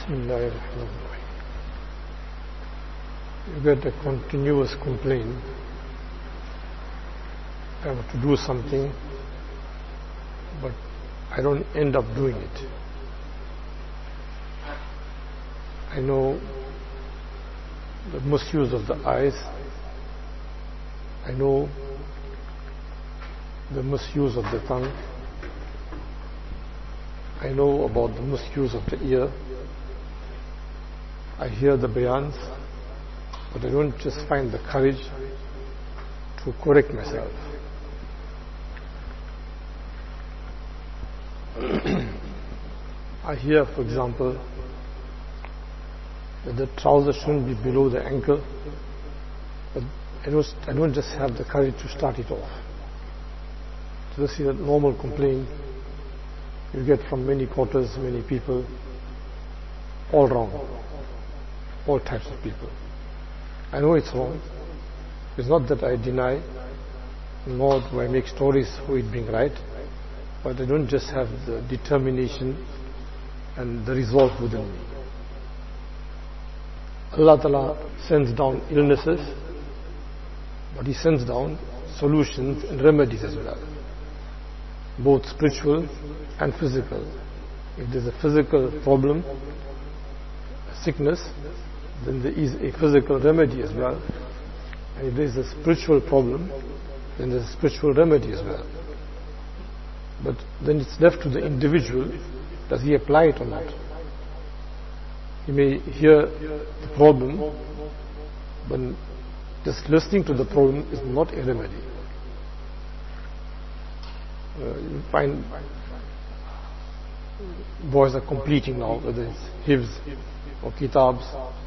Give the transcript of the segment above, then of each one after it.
Bismillahirrahmanirrahim. You get a continuous complaint. I have to do something, but I don't end up doing it. I know the misuse of the eyes. I know the misuse of the tongue. I know about the misuse of the ear. I hear the bayans, but I don't just find the courage to correct myself. I hear, for example, that the trousers shouldn't be below the ankle, but I don't just have the courage to start it off. So this is a normal complaint you get from many quarters, many people, all wrong, all types of people. I know it's wrong. It's not that I deny, nor do I make stories for it being right, but I don't just have the determination and the resolve within me. Allah Ta'ala sends down illnesses, but He sends down solutions and remedies as well, both spiritual and physical. If there's a physical problem, a sickness, then there is a physical remedy as well. And if there's a spiritual problem, then there's a spiritual remedy as well. But then it's left to the individual, does he apply it or not? He may hear the problem, but just listening to the problem is not a remedy. You find boys are completing now, whether it's hifz or kitabs.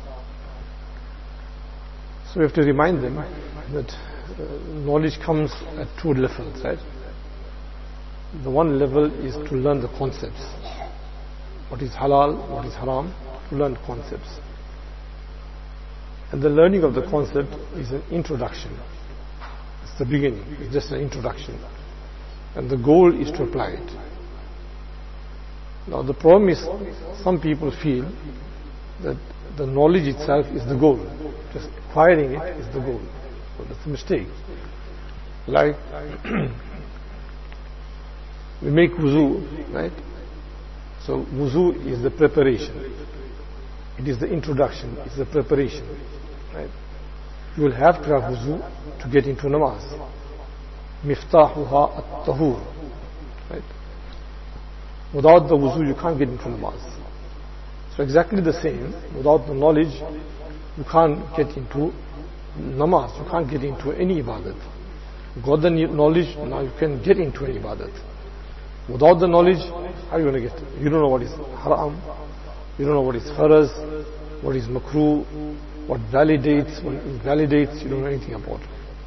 So we have to remind them that knowledge comes at two levels, right? The one level is to learn the concepts. What is halal, what is haram, to learn concepts. And the learning of the concept is an introduction. It's the beginning, it's just an introduction. And the goal is to apply it. Now the problem is, some people feel that the knowledge itself is the goal. Just acquiring it is the goal. So that's a mistake. Like, we make wuzu, right? So wuzu is the preparation. It is the introduction, it's the preparation, right? You will have to have wuzu to get into namaz. Miftahuha at-tahur, right? Without the wuzu you can't get into namaz. So exactly the same, without the knowledge you can't get into namaz, you can't get into any ibadat. You got the knowledge, now you can get into any ibadat. Without the knowledge, how are you going to get? You don't know what is haram, you don't know what is faraz, what is makruh, what validates, what invalidates, you don't know anything about it.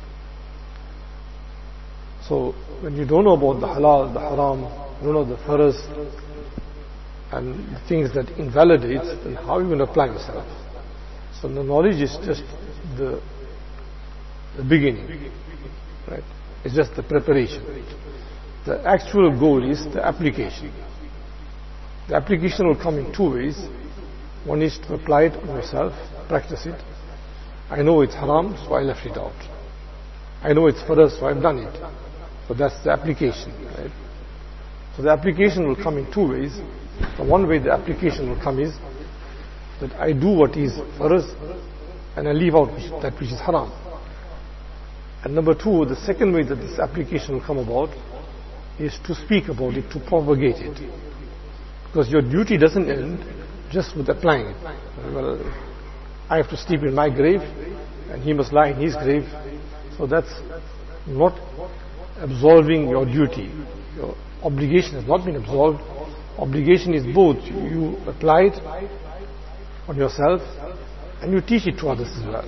So when you don't know about the halal, the haram, you don't know the faraz and the things that invalidates, then how are you going to apply yourself? So the knowledge is just the beginning, right? It's just the preparation. The actual goal is the application. The application will come in two ways. One is to apply it on yourself, practice it. I know it's haram, so I left it out. I know it's faraz, so I've done it. So that's the application, right? So the application will come in two ways. The one way the application will come is that I do what is faraz and I leave out that which is haram. And number two, the second way that this application will come about is to speak about it, to propagate it. Because your duty doesn't end just with applying it. Well, I have to sleep in my grave and he must lie in his grave. So that's not absolving your duty. Your obligation has not been absolved. Obligation is both. You apply it on yourself and you teach it to others as well.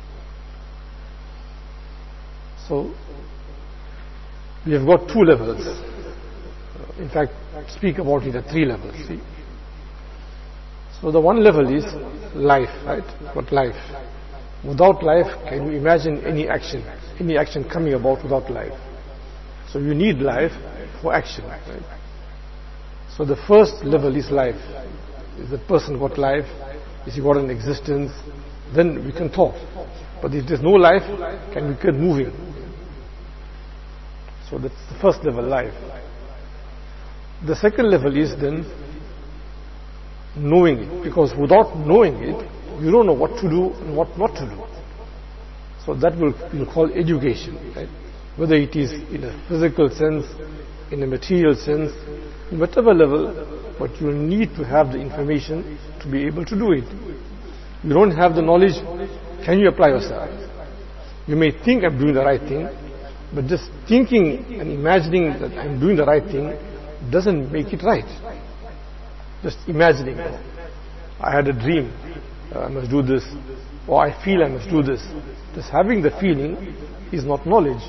So we have got two levels. In fact, speak about it at three levels. See? So the one level is life, right? What life? Without life, can you imagine any action coming about without life? So you need life for action, right? So the first level is life. Is that person got life? Is he got an existence? Then we can talk. But if there's no life, can we get moving? So that's the first level, life. The second level is then knowing it, because without knowing it, you don't know what to do and what not to do. So that we'll call education, right? Whether it is in a physical sense, in a material sense, in whatever level, but you need to have the information to be able to do it. You don't have the knowledge, can you apply yourself? You may think I'm doing the right thing, but just thinking and imagining that I'm doing the right thing doesn't make it right. Just imagining, I had a dream, I must do this, or I feel I must do this. Just having the feeling is not knowledge.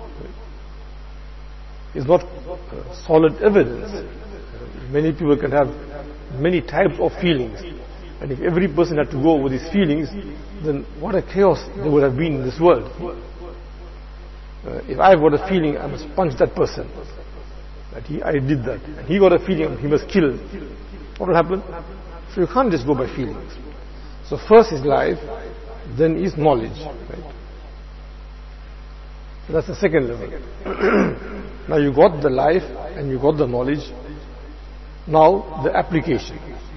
It's not solid evidence. Many people can have many types of feelings, and if every person had to go with his feelings, then what a chaos there would have been in this world. If I've got a feeling I must punch that person, that I did that, and he got a feeling he must kill, what will happen? So you can't just go by feelings. So first is life, then is knowledge. Right? So that's the second level. Now you got the life and you got the knowledge. Now the application.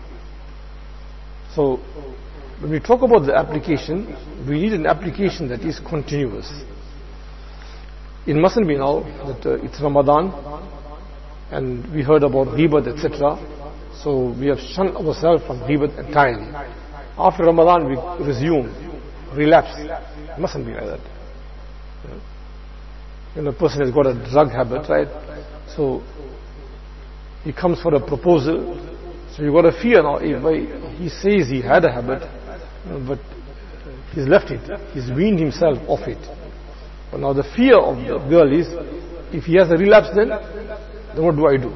So when we talk about the application, we need an application that is continuous. It mustn't be now that it's Ramadan and we heard about ghibat, etc. So we have shunned ourselves from ghibat entirely. After Ramadan we resume, relapse. It mustn't be like that. When a person has got a drug habit, right? So he comes for a proposal. So you got a fear now. He says he had a habit, but he's left it. He's weaned himself off it. But now the fear of the girl is, if he has a relapse, then what do I do?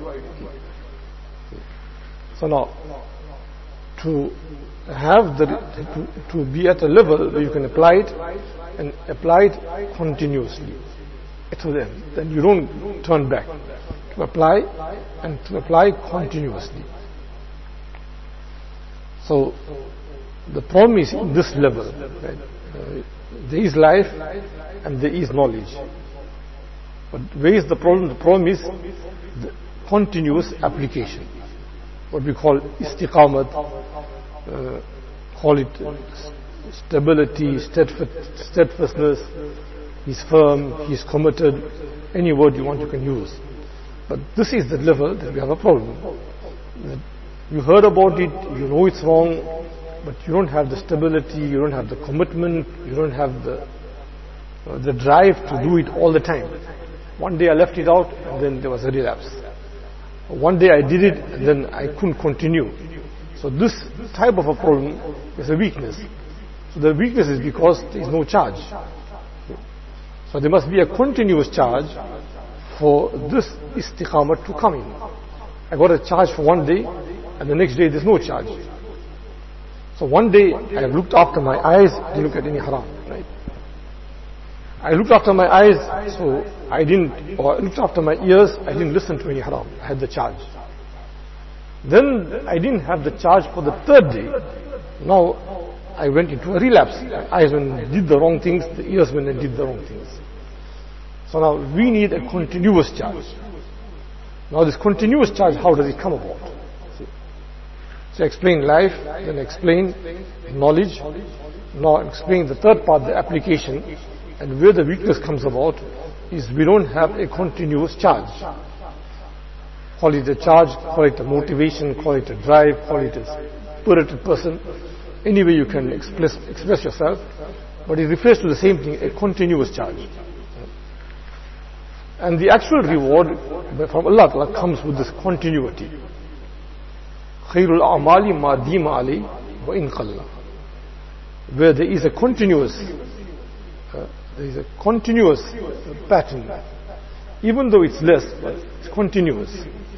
So now, to have to be at a level where you can apply it and apply it continuously to them, then you don't turn back. To apply and to apply continuously. So the problem is in this level. Right? There is life and there is knowledge. But where is the problem? The problem is the continuous application. What we call istiqamat, call it stability, steadfastness. He's firm, he's committed, any word you want you can use. But this is the level that we have a problem. You heard about it, you know it's wrong, but you don't have the stability, you don't have the commitment, you don't have the drive to do it all the time. One day I left it out and then there was a relapse. One day I did it and then I couldn't continue. So this type of a problem is a weakness. So the weakness is because there is no charge. So there must be a continuous charge for this istiqamah to come in. I got a charge for one day and the next day there's no charge. So one day I looked after my eyes, didn't look at any haram. Right? I looked after my eyes, so I looked after my ears, I didn't listen to any haram. I had the charge. Then I didn't have the charge for the third day. Now I went into a relapse. My eyes went and did the wrong things, the ears went and did the wrong things. So now we need a continuous charge. Now this continuous charge, how does it come about? So explain life, then explain knowledge. Now explain the third part, the application. And where the weakness comes about is we don't have a continuous charge. Call it a charge, call it a motivation, call it a drive, call it a spirited person. Any way you can express yourself, but it refers to the same thing, a continuous charge. And the actual reward from Allah comes with this continuity. Khairul a'mali ma dima ali wa in qalla. Where there is a continuous pattern. Even though it's less, but it's continuous.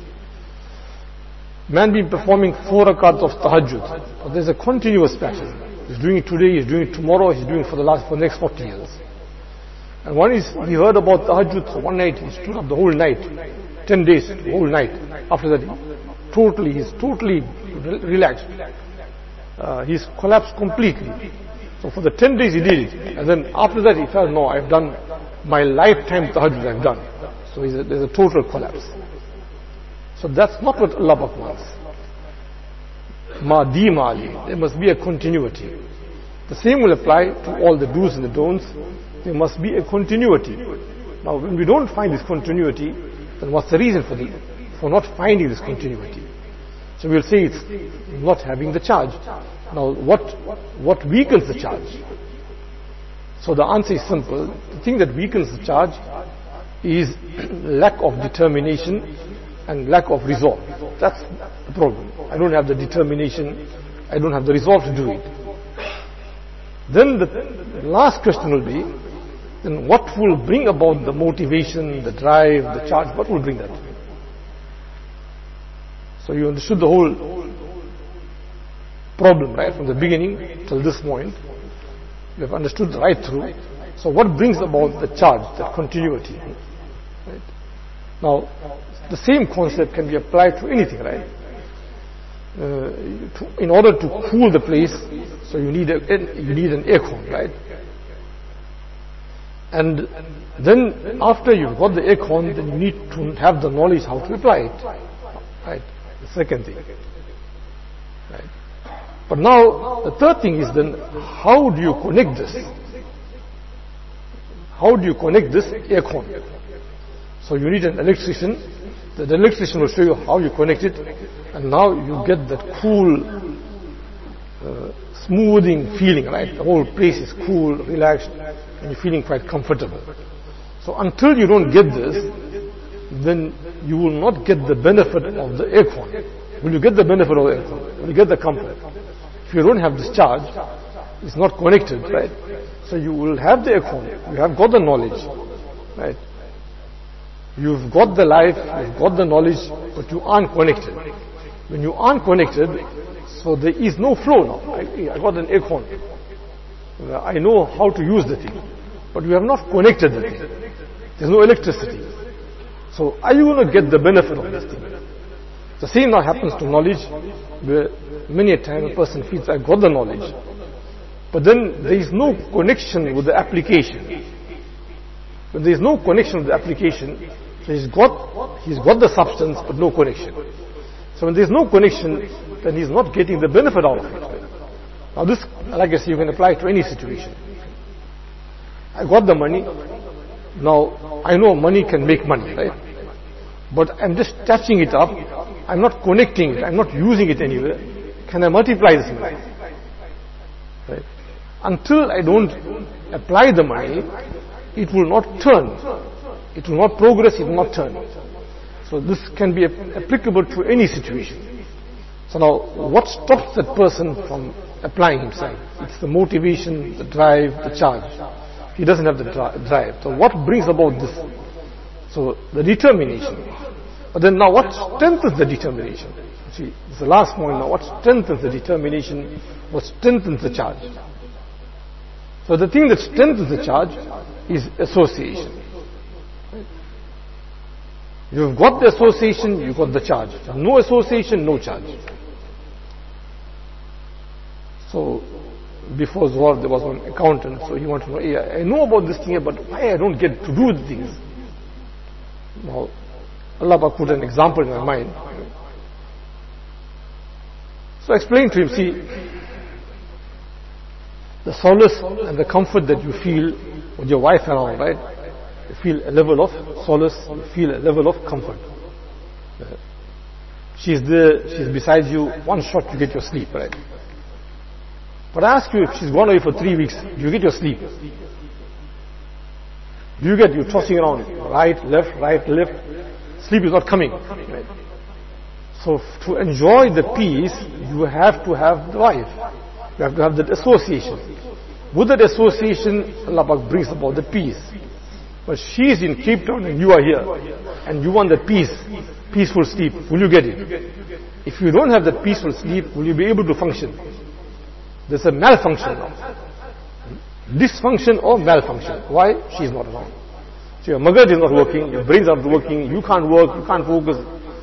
Man been performing 4 rakats of tahajjud, but there's a continuous pattern. He's doing it today, he's doing it tomorrow, he's doing it for the next 40 years. And one is, he heard about tahajjud for one night, he stood up the whole night, 10 days, the whole night. After that, he's totally relaxed. He's collapsed completely. So for the 10 days he did it, and then after that he felt, no, I've done my lifetime tahajjud, I've done. So there's a total collapse. So that's not what Allah wants. Ma'di ali, there must be a continuity. The same will apply to all the do's and the don'ts. There must be a continuity. Now when we don't find this continuity, then what's the reason for not finding this continuity? So we'll say it's not having the charge. Now what weakens the charge? So the answer is simple. The thing that weakens the charge is lack of determination and lack of resolve. That's the problem. I don't have the determination, I don't have the resolve to do it. Then the last question will be, then what will bring about the motivation, the drive, the charge? What will bring that? So you understood the whole problem, right, from the beginning till this point. You have understood right through. So what brings about the charge, the continuity? Right? Now, the same concept can be applied to anything, right? In order to cool the place, so you need an aircon, right? And then after you've got the aircon, then you need to have the knowledge how to apply it, right? The second thing, right? But now the third thing is then, how do you connect this? How do you connect this aircon? So you need an electrician. The electrician will show you how you connect it, and now you get that cool, smoothing feeling, right? The whole place is cool, relaxed, and you're feeling quite comfortable. So until you don't get this, then you will not get the benefit of the aircon. Will you get the benefit of the aircon? Will you get the comfort? If you don't have this charge, it's not connected, right? So you will have the aircon, you have got the knowledge, right? You've got the life, you've got the knowledge, but you aren't connected. When you aren't connected, so there is no flow now. I got an aircon. I know how to use the thing, but you have not connected the thing. There's no electricity. So are you going to get the benefit of this thing? The same now happens to knowledge, where many a time a person feels, I've got the knowledge, but then there is no connection with the application. When there is no connection with the application, so he's got the substance but no connection. So when there is no connection, then he's not getting the benefit out of it. Now this, like I say, you can apply to any situation. I got the money, now I know money can make money, right? But I'm just touching it up, I'm not connecting it, I'm not using it anywhere. Can I multiply this money? Right? Until I don't apply the money, it will not turn. It will not progress, it will not turn. So this can be applicable to any situation. So now, what stops that person from applying himself? It's the motivation, the drive, the charge. He doesn't have the drive. So what brings about this? So the determination. But then now what strengthens the determination? See, this is the last point now. What strengthens the determination? What strengthens the charge? So the thing that strengthens the charge is association. You've got the association, you've got the charge. No association, no charge. So before Zohar there was one accountant, so he wanted to know, hey, I know about this thing, but why I don't get to do the things? Now, Allah put an example in my mind. So I explained to him, see, the solace and the comfort that you feel with your wife around, right? You feel a level of solace, you feel a level of comfort. She's there, she's beside you, one shot you get your sleep, right? But I ask you, if she's gone away for 3 weeks, do you get your sleep? Do you get, you're tossing around, right, left, sleep is not coming. Right? So to enjoy the peace, you have to have the wife. You have to have that association. With that association, Allah brings about the peace. But she is in Cape Town and you are here, and you want that peaceful sleep. Will you get it? If you don't have that peaceful sleep, will you be able to function? There's a malfunction now. Dysfunction or malfunction. Why? She is not around. So your magad is not working, your brains are not working, you can't work, you can't focus.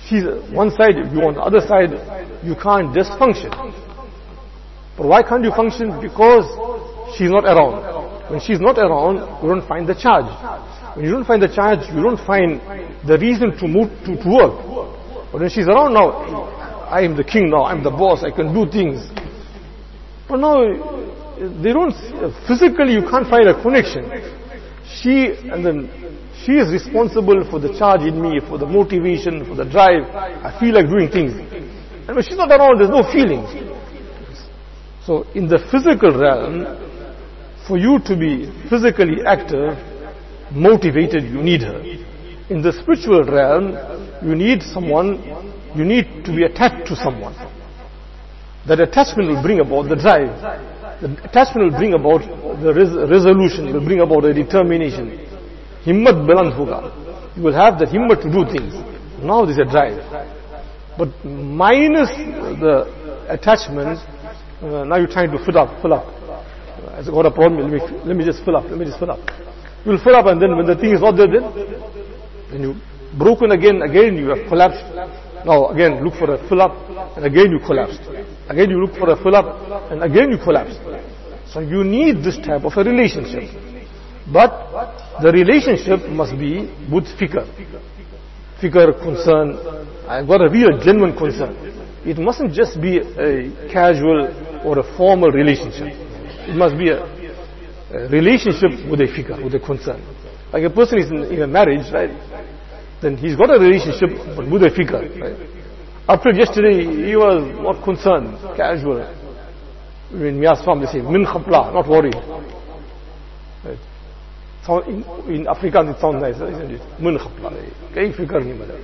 she's one side, you on the other side, you can't just function. But why can't you function? Because she's not around. When she's not around, you don't find the charge. When you don't find the charge, you don't find the reason to move to work. But when she's around now, I am the king now, I'm the boss, I can do things. But now, they don't, physically you can't find a connection. She is responsible for the charge in me, for the motivation, for the drive. I feel like doing things. And when she's not around, there's no feelings. So in the physical realm, for you to be physically active, motivated, you need her. In the spiritual realm, you need someone, you need to be attached to someone. That attachment will bring about the drive. The attachment will bring about the resolution, will bring about a determination. Himmat buland hoga. You will have that himmat to do things. Now there's a drive. But minus the attachment, now you're trying to fill up. I've got a problem, let me just fill up. You will fill up, and then when the thing is not there, then you broken again you have collapsed. Now again look for a fill up, and again you collapsed. Again you look for a fill up, and again you collapse. So you need this type of a relationship. But the relationship must be with fikr. Fikr, concern. I've got a real genuine concern. It mustn't just be a casual or a formal relationship. It must be a relationship with a fikr, with a concern. Like a person is in a marriage, right? Then he's got a relationship but with a fikr, right? Up till yesterday, he was not concerned, casual. In Mia's farm, they say, min khapla, not worried. Right? So in Afrikaans, it sounds nice, isn't it? Min khapla. Koi fikr nahi mala.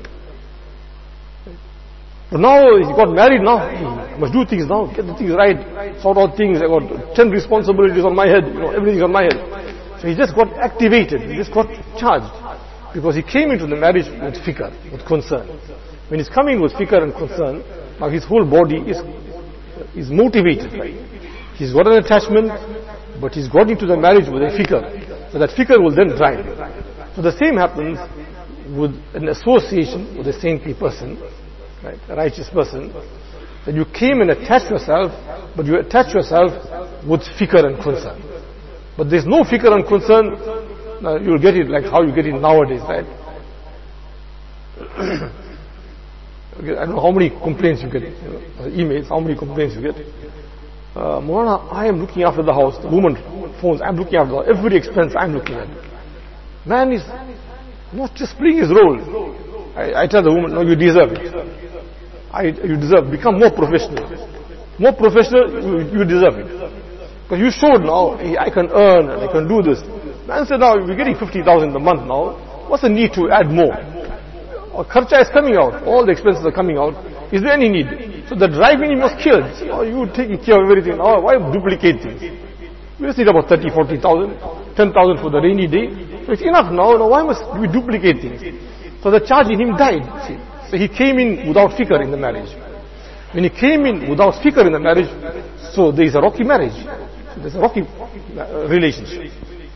But now he got married now, he must do things now, get the things right, sort out things. I got 10 responsibilities on my head, everything's on my head. So he just got activated, he just got charged. Because he came into the marriage with fikr, with concern. When he's coming with fikr and concern, now his whole body is motivated, right? He's got an attachment, but he's got into the marriage with a fikr. So that fikr will then drive him. So the same happens with an association with a saintly person, right? A righteous person. That you came and attached yourself, but you attach yourself with fikr and concern. But there's no fikr and concern, you'll get it like how you get it nowadays, right? I don't know how many complaints you get, emails, how many complaints you get. Maulana, I am looking after the house, the woman phones, I'm looking after the house, every expense I'm looking at. Man is not just playing his role. I tell the woman, no, you deserve it. You deserve, become more professional. More professional, you deserve it. Because you showed now, hey, I can earn and I can do this. Man said, now we're getting 50,000 a month now, what's the need to add more? Kharcha is coming out, all the expenses are coming out. Is there any need? So the driving you must kill. You taking care of everything. Now, why duplicate things? We just need about 30, 40,000, 10,000 for the rainy day. So it's enough now. Why must we duplicate things? So the charge in him died. See? So he came in without fikr in the marriage. When he came in without fikr in the marriage, so there is a rocky marriage. So there's a rocky relationship.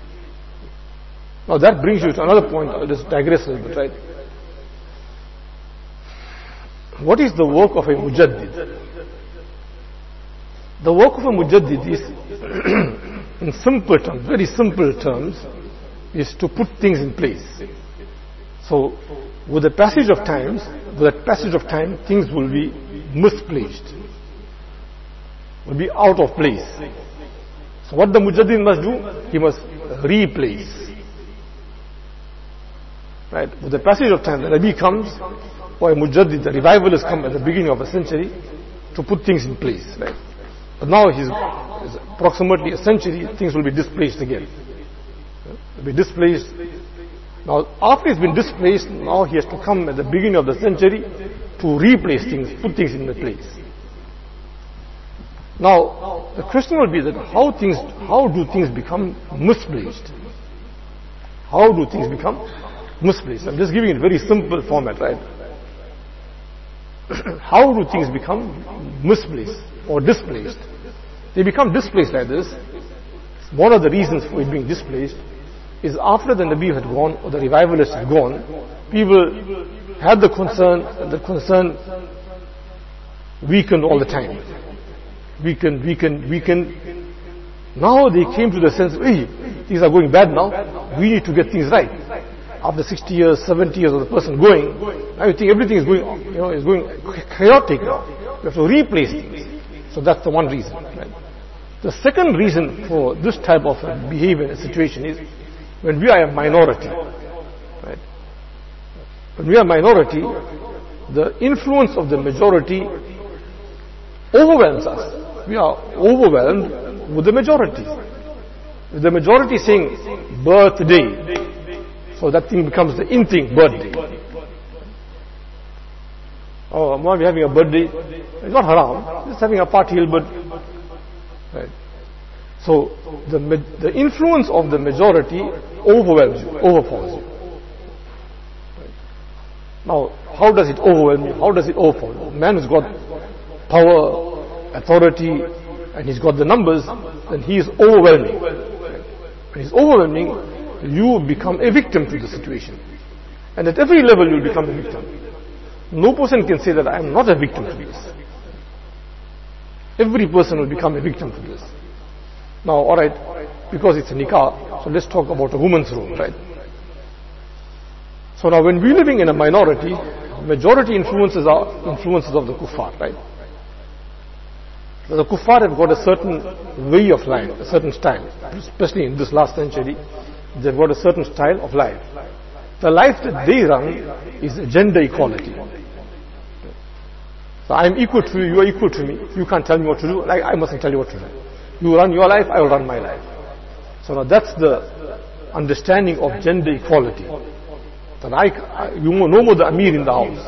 Now that brings you to another point. I'll just digress a little bit, right? What is the work of a mujaddid? The work of a mujaddid is, in simple terms, very simple terms, is to put things in place. So, with the passage of time, things will be misplaced, will be out of place. So what the mujaddid must do? He must replace. Right? With the passage of time, the Nabi comes, or a mujaddid, the revivalist come at the beginning of a century to put things in place. Right? But now he's approximately a century, things will be displaced again. Will be displaced. Now, after he's been displaced, now he has to come at the beginning of the century to replace things, put things in the place. Now, the question will be that how do things become misplaced? How do things become misplaced? I'm just giving it a very simple format, right? How do things become misplaced or displaced? They become displaced like this. One of the reasons for it being displaced is after the Nabi had gone, or the revivalists had gone, people had the concern, and the concern weakened all the time. Weakened. Now they came to the sense, hey, things are going bad now, we need to get things right. After 60 years, 70 years of the person going, I think everything is going, is going chaotic now. We have to replace things. So that's the one reason. Right? The second reason for this type of behavior and situation is when we are a minority. Right? When we are a minority, the influence of the majority overwhelms us. We are overwhelmed with the majority. With the majority saying birthday, so that thing becomes the in thing, birthday. Oh, we're having a birthday. It's not haram. Just having a party, but right. So the influence of the majority overwhelms you, overpowers you. Right. Now, how does it overwhelm you? How does it overpower you? Man who's got power, authority, and he's got the numbers, then he is overwhelming. When he's overwhelming, you become a victim to the situation. And at every level you'll become a victim. No person can say that I am not a victim to this. Every person will become a victim to this. Now, alright, because it's a nikah, so let's talk about a woman's role, right? So now when we're living in a minority, majority influences are influences of the kuffar, right? The kuffar have got a certain way of life, a certain style, especially in this last century. They've got a certain style of life. The life that they run is gender equality. So I am equal to you, you are equal to me. You can't tell me what to do, I mustn't tell you what to do. You run your life, I will run my life. So now that's the understanding of gender equality. That you no more the Amir in the house.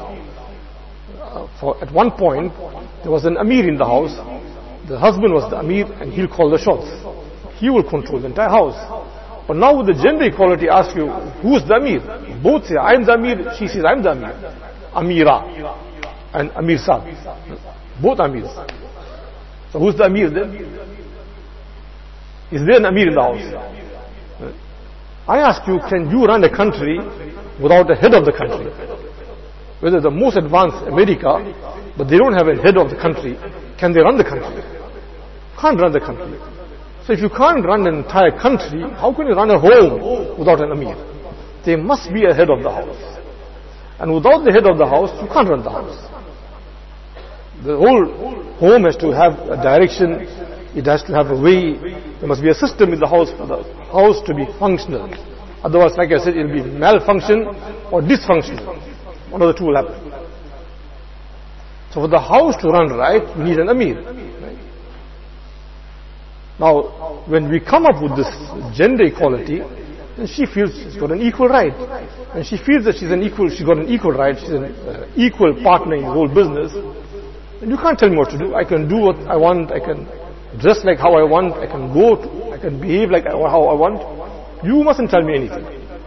At one point, there was an Amir in the house. The husband was the Amir and he'll call the shots. He will control the entire house. But now with the gender equality, ask you, who's the Amir? Both say, I'm the Amir, she says, I'm the Amir. Amira and Amir Saab. Both Amirs. So who's the Amir then? Is there an Amir in the house? I ask you, can you run a country without a head of the country? Whether the most advanced America, but they don't have a head of the country, can they run the country? Can't run the country. So if you can't run an entire country, how can you run a home without an Amir? There must be a head of the house. And without the head of the house, you can't run the house. The whole home has to have a direction, it has to have a way, there must be a system in the house for the house to be functional. Otherwise, like I said, it will be malfunction or dysfunctional. One of the two will happen. So for the house to run right, you need an Amir. Right? Now, when we come up with this gender equality, then she feels she's got an equal right. And she feels that she's got an equal right, she's an equal partner in the whole business. And you can't tell me what to do. I can do what I want, I can dress like how I want, I can I can behave like how I want. You mustn't tell me anything.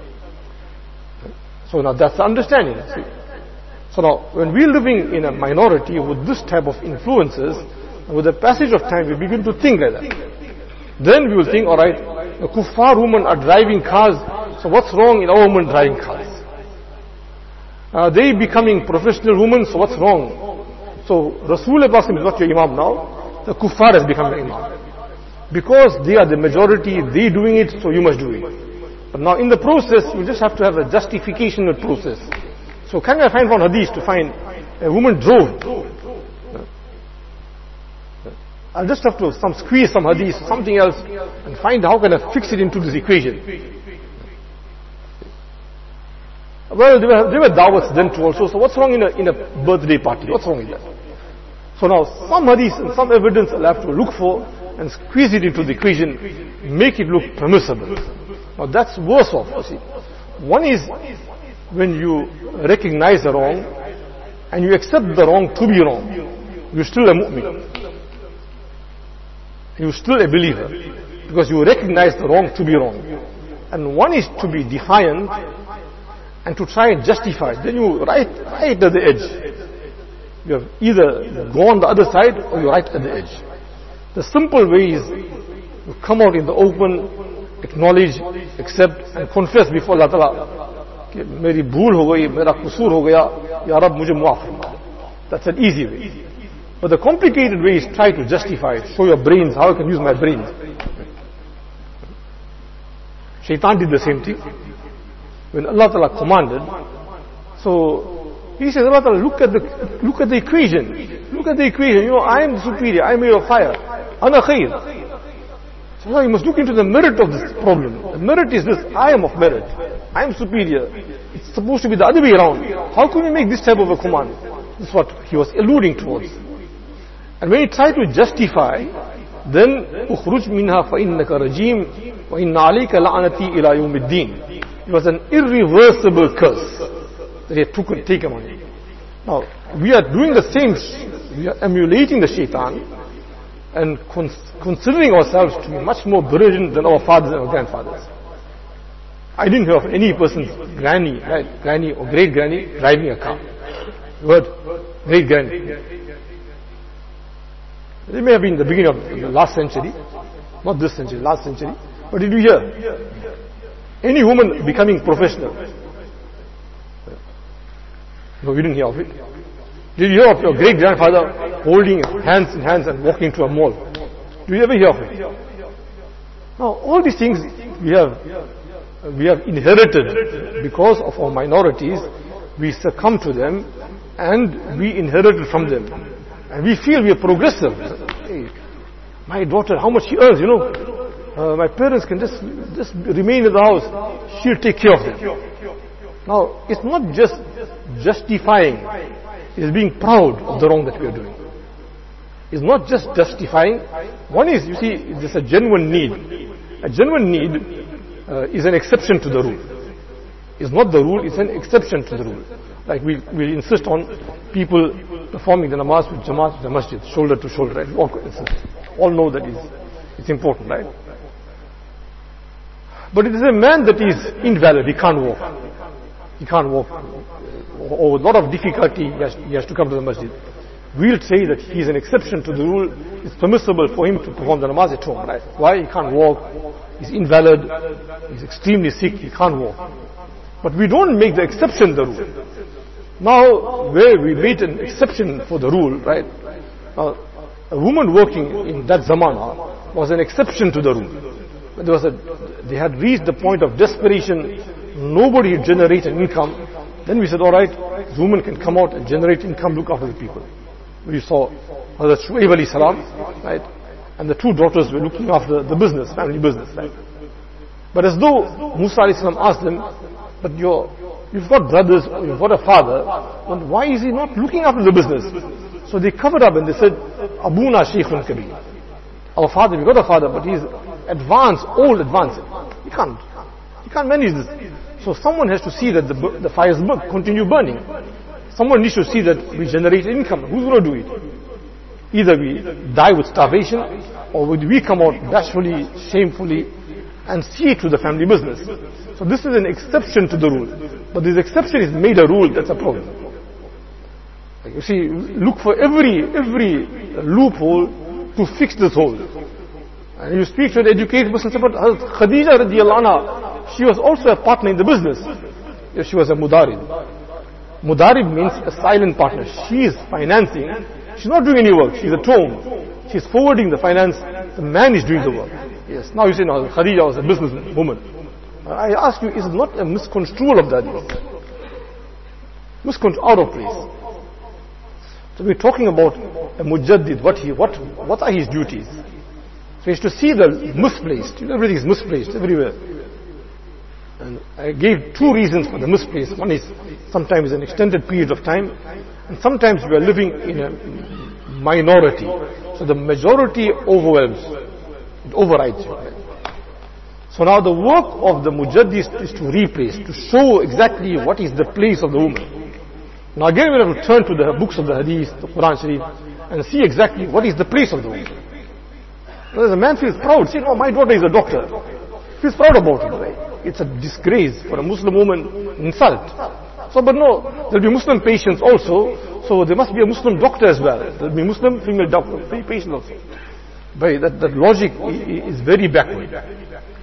So now that's the understanding. See? So now, when we're living in a minority with this type of influences, with the passage of time we begin to think like that. Then we will think, alright, the kuffar women are driving cars, so what's wrong in our women driving cars? They becoming professional women, so what's wrong? So Rasulullah is not your imam now, the kuffar has become your imam. Because they are the majority, they doing it, so you must do it. But now in the process, you just have to have a justification process. So can I find one hadith to find a woman drove? I'll just have to squeeze some hadith, something else, and find how can I fix it into this equation. Well, there were dawats then too also, so what's wrong in a birthday party? What's wrong with that? So now some hadith and some evidence I'll have to look for and squeeze it into the equation, make it look permissible. Now that's worse off, you see. One is when you recognize the wrong and you accept the wrong to be wrong, you're still a mu'min. You're still a believer because you recognize the wrong to be wrong. And one is to be defiant and to try and justify. Then you right at the edge. You have either gone the other side or you're right at the edge. The simple way is you come out in the open acknowledge, accept and confess before Allah Ta'ala कि मेरी भूल हो गई, मेरा कसूर हो गया, या रब मुझे माफ फरमा. That's an easy way. But the complicated way is try to justify it, show your brains, how I can use my brains. Shaitan did the same thing. When Allah Ta'ala commanded, so he says, Allah Ta'ala, look at the equation. Look at the equation. I am superior, I am made of fire. Ana khair. So now you must look into the merit of this problem. The merit is this, I am of merit. I am superior. It's supposed to be the other way around. How can we make this type of a command? This is what he was alluding towards. And when he tried to justify, then ukhruj minha fa innaka rajim wa inna alayka la'anati ila yawmiddin. It was an irreversible curse that he had taken on him. Now, we are doing the same, we are emulating the shaitan and considering ourselves to be much more brilliant than our fathers and our grandfathers. I didn't hear of any person's granny, right, granny or great granny driving a car. You heard? Great granny. It may have been the beginning of the last century, not this century, last century. But did you hear any woman becoming professional? No, we didn't hear of it. Did you hear of your great grandfather holding hands in hands and walking to a mall? Do you ever hear of it? Now, all these things we have inherited because of our minorities. We succumb to them and we inherited from them. And we feel we are progressive. Hey, my daughter, how much she earns, my parents can just remain in the house. She'll take care of them. Now, it's not just justifying. It's being proud of the wrong that we are doing. It's not just justifying. One is, you see, there's a genuine need. A genuine need is an exception to the rule. It's not the rule, it's an exception to the rule. Like we insist on people performing the namaz with jamaat in the masjid, shoulder to shoulder, right? We all know that it's important, right? But it is a man that is invalid, he can't walk. He can't walk. Or with a lot of difficulty, he has to come to the masjid. We'll say that he is an exception to the rule. It's permissible for him to perform the namaz at home, right? Why? He can't walk. He's invalid. He's extremely sick. He can't walk. But we don't make the exception the rule. Now, where we made an exception for the rule, right? A woman working in that zamana was an exception to the rule. They had reached the point of desperation. Nobody had generated income. Then we said, all right, this woman can come out and generate income, look after the people. We saw Hazrat Shuaib alayhi salam, right? And the two daughters were looking after the business, family business, right? But as though Musa alayhi salam asked them, but you've got brothers, or you've got a father, then why is he not looking after the business? So they covered up and they said, Abuna Shaykhun Kabir. Our father, we've got a father, but he's advanced, old advanced. He can't manage this. So someone has to see that the fires continue burning. Someone needs to see that we generate income. Who's going to do it? Either we die with starvation, or we come out bashfully, shamefully, and see to the family business. So this is an exception to the rule. But this exception is made a rule, that's a problem. Like you see, look for every loophole to fix this hole. And you speak to an educated person about Khadija radiallahu anha, she was also a partner in the business. She was a mudarib. Mudarib means a silent partner. She is financing. She's not doing any work. She's at home. She's forwarding the finance. The man is doing the work. Yes. Now you say, no, Khadija was a businesswoman. I ask you, is it not a misconstrual of that? Out of place. So we're talking about a mujaddid. What are his duties? So he has to see the misplaced. Everything is misplaced everywhere. And I gave two reasons for the misplaced. One is sometimes an extended period of time, and sometimes we are living in a minority. So the majority overwhelms, it overrides you. So now the work of the mujaddid is to replace, to show exactly what is the place of the woman. Now again we have to turn to the books of the hadith, the Quran Sharif, and see exactly what is the place of the woman. Now, the man feels proud, saying, oh, my daughter is a doctor. Feels proud about it, right? It's a disgrace for a Muslim woman, insult. So, but no, there will be Muslim patients also, so there must be a Muslim doctor as well. There will be Muslim female doctor, patient also. But that logic is very backward.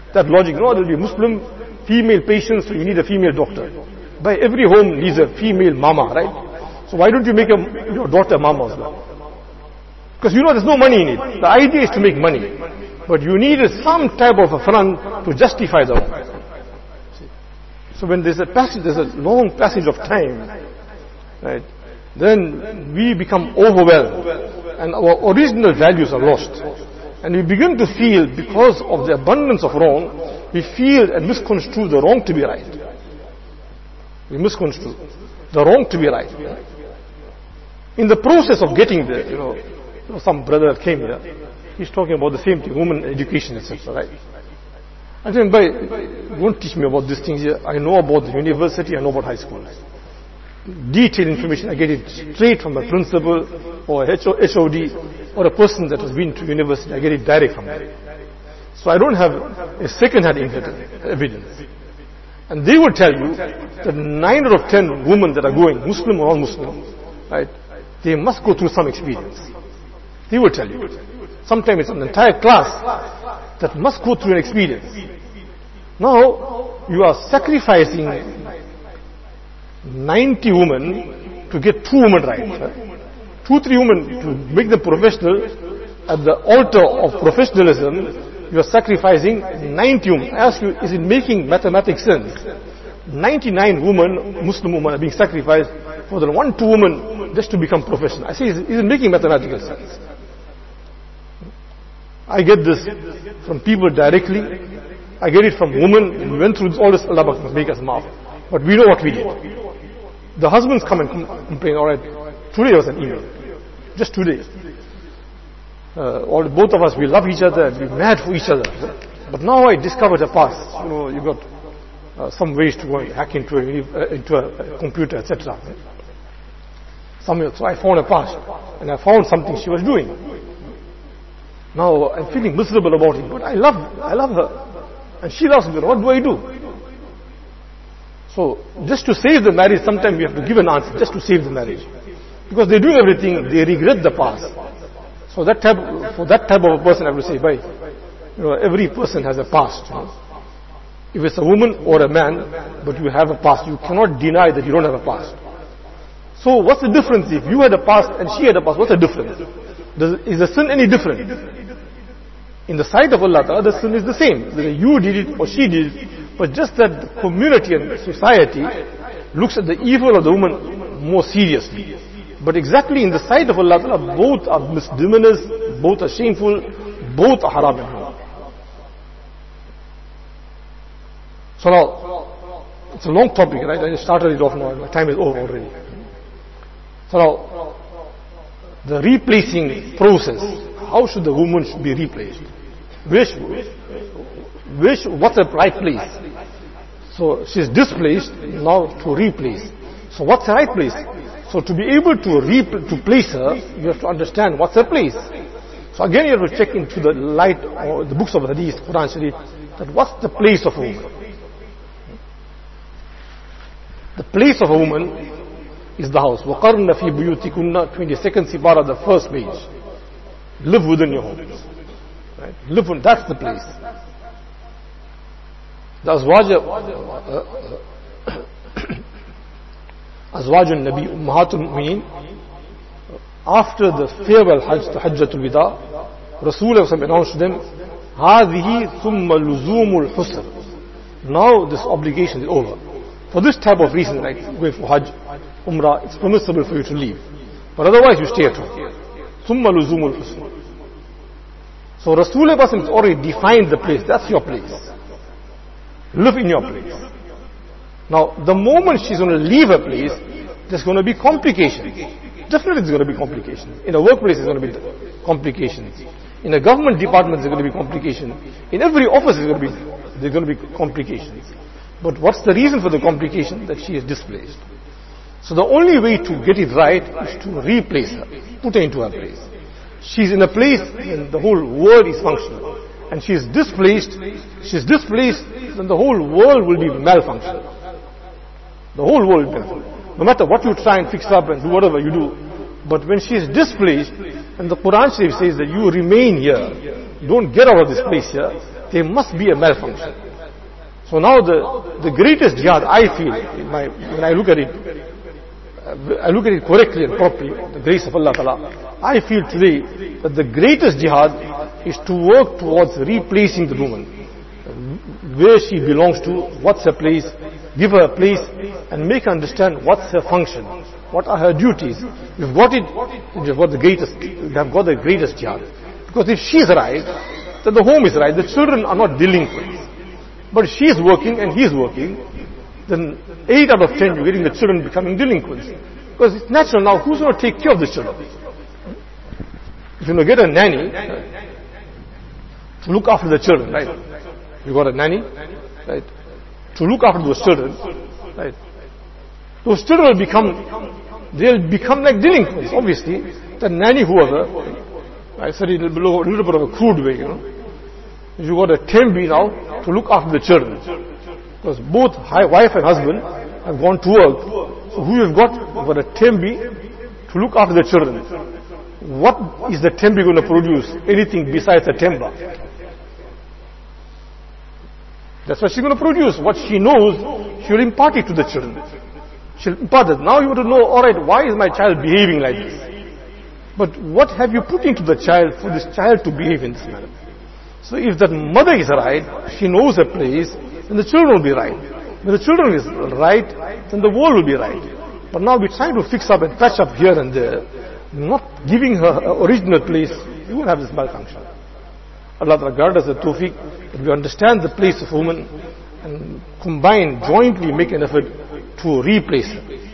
that logic. No, there will be Muslim female patients, so you need a female doctor. By every home needs a female mama, right? So why don't you make your daughter mama as well? Because there's no money in it. The idea is to make money. But you need some type of a front to justify the work. So when there's a long passage of time, right, then we become overwhelmed and our original values are lost. And we begin to feel, because of the abundance of wrong, we feel and misconstrue the wrong to be right. We misconstrue the wrong to be right. In the process of getting there, some brother came here, he's talking about the same thing, women education, etc., right? I said, don't teach me about these things here. I know about the university, I know about high school. Detailed information, I get it straight from a principal or a HOD or a person that has been to university, I get it direct from them. So I don't have a second-hand evidence. And they will tell you that 9 out of 10 women that are going, Muslim or non-Muslim, right, they must go through some experience. They will tell you. Sometimes it's an entire class that must go through an experience. Now, you are sacrificing 90 women to get 2 women right. 2-3 women to make them professional. At the altar of professionalism, you are sacrificing 90 women. I ask you, is it making mathematical sense? 99 women, Muslim women, are being sacrificed for the 1-2 women just to become professional. I say, is it making mathematical sense? I get this from people directly. I get it from women. We went through all this, Allah must make us maaf. But we know what we did. The husbands come and complain, alright, today was an email. Just today. Both of us, we love each other and we're mad for each other. But now I discovered a past. You got some ways to go and hack into a computer, etc. So I found a past. And I found something she was doing. Now I'm feeling miserable about it, but I love her. And she loves me. What do I do? So, just to save the marriage, sometimes we have to give an answer, just to save the marriage. Because they do everything, they regret the past. So for that type of a person, I would say, every person has a past. If it's a woman or a man, but you have a past, you cannot deny that you don't have a past. So what's the difference? If you had a past and she had a past, what's the difference? Is the sin any different? In the sight of Allah Ta'ala, the sin is the same. Whether you did it or she did it, but just that the community and society looks at the evil of the woman more seriously. But exactly in the sight of Allah Ta'ala, both are misdemeanors, both are shameful, both are haram and haram. So now, it's a long topic, right? I just started it off now, my time is over already. So now, the replacing process, how should the woman be replaced? What's the right place? So she's displaced, now to replace. So what's the right place? So to be able to place her, you have to understand what's her place. So again you have to check into the light or the books of Hadith, Quran Sharif, that what's the place of a woman? The place of a woman is the house. وَقَرْنَ فِي بُيُوتِكُنَّ 22nd Sibara, the first page. Live within your homes. Right? That's the place. The Azwajun Nabi Ummahatul Mu'mineen, after the farewell Hajj, the Hajjatul Wida, Rasulullah announced to them, هَذِهِ ثُمَّ لُزُومُ الْحُسْرِ. Now this obligation is over. For this type of reason, like going for Hajj, Umrah, it's permissible for you to leave. But otherwise you stay at home. ثُمَّ لُزُومُ الْحُسْرِ. So Rasulullah has already defined the place. That's your place. Live in your place. Now, the moment she's going to leave her place, there's going to be complications. Definitely there's going to be complications. In a workplace, there's going to be complications. In a government department, there's going to be complications. In every office, there's going to be complications. But what's the reason for the complication? That she is displaced. So the only way to get it right is to replace her, put her into her place. She's in a place and the whole world is functional. And she's displaced, then the whole world will be malfunctional. The whole world will be malfunctional. No matter what you try and fix up and do whatever you do, but when she is displaced, and the Quran says that you remain here, don't get out of this place here, there must be a malfunction. So now the greatest jihad, I feel, when I look at it, I look at it correctly and properly, the grace of Allah Ta'ala, I feel today that the greatest jihad is to work towards replacing the woman. Where she belongs to, what's her place, give her a place and make her understand what's her function, what are her duties. We've got it, we've got the greatest jihad. Because if she's right, then the home is right, the children are not delinquents. But if she's working and he's working, then 8 out of 10 you're getting the children becoming delinquents. Because it's natural now, who's going to take care of the children? If you get a nanny to look after the children, right? You got a nanny, right? To look after those children, right? Those children they'll become like delinquents, obviously. The nanny, whoever, I said it a little bit of a crude way, You got a tembi now to look after the children. Because both wife and husband have gone to work. So who you've got? You've got a tembi to look after the children. What is the tembi going to produce? Anything besides a temba? That's what she's going to produce. What she knows, she'll impart it to the children. She'll impart it. Now you want to know, alright, why is my child behaving like this? But what have you put into the child for this child to behave in this manner? So if that mother is right, she knows her place, then the children will be right. When the children is right, then the world will be right. But now we're trying to fix up and patch up here and there, not giving her original place, you will have this malfunction. Allah Ta'ala grant us the tawfiq that we understand the place of woman and combine, jointly make an effort to replace her.